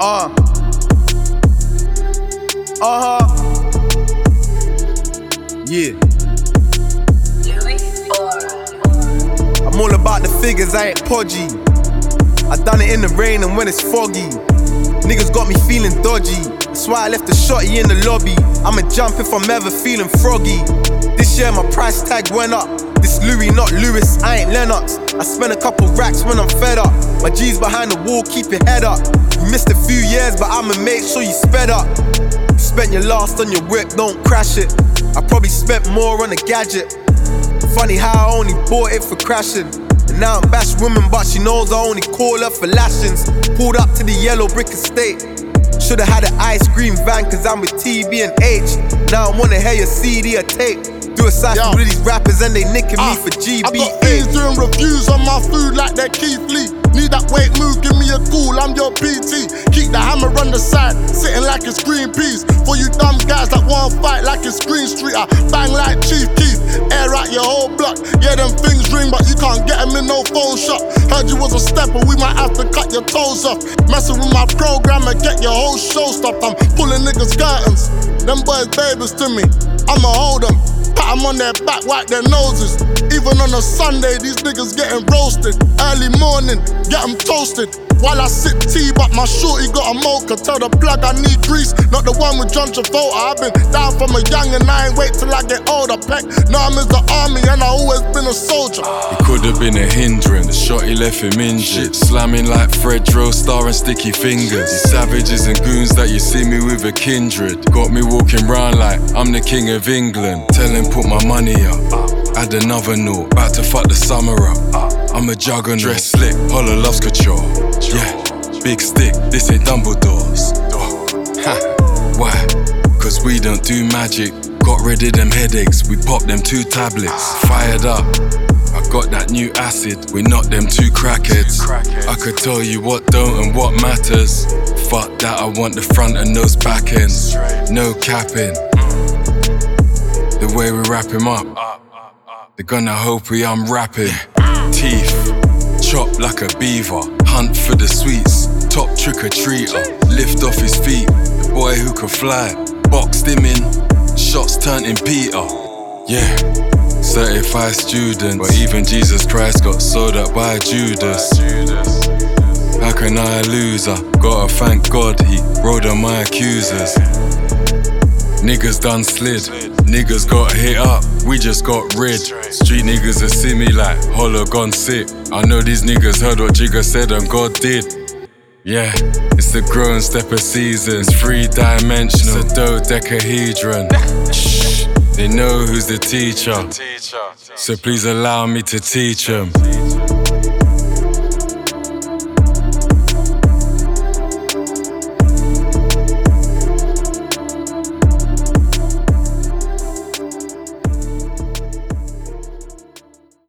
Yeah. I'm all about the figures, I ain't podgy. I done it in the rain and when it's foggy. Niggas got me feeling dodgy. That's why I left the shotty in the lobby. I'ma jump if I'm ever feeling froggy. This year my price tag went up. This Louis, not Lewis, I ain't Lennox. I spend a couple racks when I'm fed up. My G's behind the wall, keep your head up. You missed a few years, but I'ma make sure you sped up. You spent your last on your whip, don't crash it. I probably spent more on a gadget. Funny how I only bought it for crashing. And now I'm bash woman, but she knows I only call her for lashings. Pulled up to the yellow brick estate. Should've had an ice cream van, cause I'm with TB and H. Now I wanna hear your CD or tape. Do a cypher with these rappers and they nicking me for GB. I got fiends doing reviews on my food like they're Keith Lee. Need that weight move, give me a call, I'm your PT. Keep the hammer on the side, sitting like it's Greenpeace. For you dumb guys that wanna fight like it's Green Street, I bang like Chief Keef, air out your whole block. Yeah, them things ring, but you can't get them in no phone shop. Heard you was a stepper, we might have to cut your toes off. Messing with my program and get your whole show stopped. I'm pulling niggas' curtains, them boys babies to me, I'ma hold them. Pat them on their back, wipe their noses. Even on a Sunday, these niggas getting roasted. Early morning, get them toasted. While I sip tea, but my shorty got a mocha. Tell the plug I need grease, not the one with John Travolta. I've been down from a young and I ain't wait till I get older. Peck, now I'm in the army and I always been a soldier. It could have been a hindrance, the shot he left him injured. Slamming like Fred Drostar and Sticky Fingers. These savages and goons that you see me with a kindred. Got me walking round like I'm the king of England. Tell him put my money up, add another note, about to fuck the summer up. I'm a juggernaut, dress slick, holla loves couture. Yeah, big stick, this ain't Dumbledore's. Why? Cause we don't do magic. Got rid of them headaches, we popped them 2 tablets. Fired up, I got that new acid. We knocked them 2 crackheads. I could tell you what don't and what matters. Fuck that, I want the front and those back ends. No capping. The way we wrap him up, they're gonna hope we unwrapping. Teeth, chop like a beaver. Hunt for the sweets, top trick-or-treater. Lift off his feet, the boy who could fly. Boxed him in, shots turned in Peter. Yeah, certified student. But even Jesus Christ got sold up by Judas. How can I lose her? Gotta thank God he rode on my accusers. Niggas done slid, niggas got hit up, we just got rid. Street niggas that see me like hollow gone sick. I know these niggas heard what Jigga said and God did. Yeah, it's the growing step of seasons, 3-dimensional, it's a dodecahedron. Shh, they know who's the teacher, so please allow me to teach them.